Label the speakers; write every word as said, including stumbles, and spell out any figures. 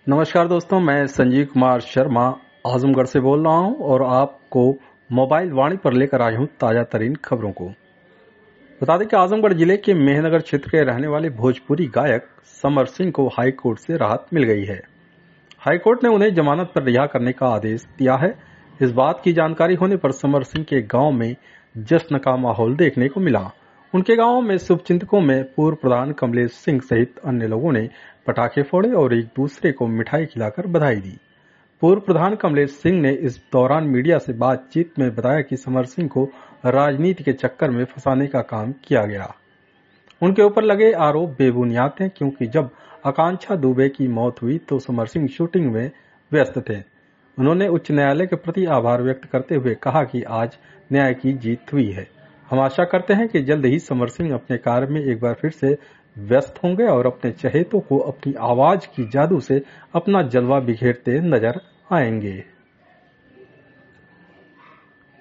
Speaker 1: नमस्कार दोस्तों, मैं संजीव कुमार शर्मा आजमगढ़ से बोल रहा हूं और आपको मोबाइल वाणी पर लेकर आया हूं ताजा तरीन खबरों को। बता दें कि आजमगढ़ जिले के मेहनगर क्षेत्र के रहने वाले भोजपुरी गायक समर सिंह को हाई कोर्ट से राहत मिल गई है। हाई कोर्ट ने उन्हें जमानत पर रिहा करने का आदेश दिया है। इस बात की जानकारी होने पर समर सिंह के गांव में जश्न का माहौल देखने को मिला। उनके गांव में शुभचिंतकों में पूर्व प्रधान कमलेश सिंह सहित अन्य लोगों ने पटाखे फोड़े और एक दूसरे को मिठाई खिलाकर बधाई दी। पूर्व प्रधान कमलेश सिंह ने इस दौरान मीडिया से बातचीत में बताया कि समर सिंह को राजनीति के चक्कर में फंसाने का काम किया गया। उनके ऊपर लगे आरोप बेबुनियाद हैं, क्योंकि जब आकांक्षा दुबे की मौत हुई तो समर सिंह शूटिंग में व्यस्त थे। उन्होंने उच्च न्यायालय के प्रति आभार व्यक्त करते हुए कहा कि आज न्याय की जीत हुई है। हम आशा करते हैं कि जल्द ही समर सिंह अपने कार्य में एक बार फिर से व्यस्त होंगे और अपने चहेतों को अपनी आवाज की जादू से अपना जलवा बिखेरते नजर आएंगे।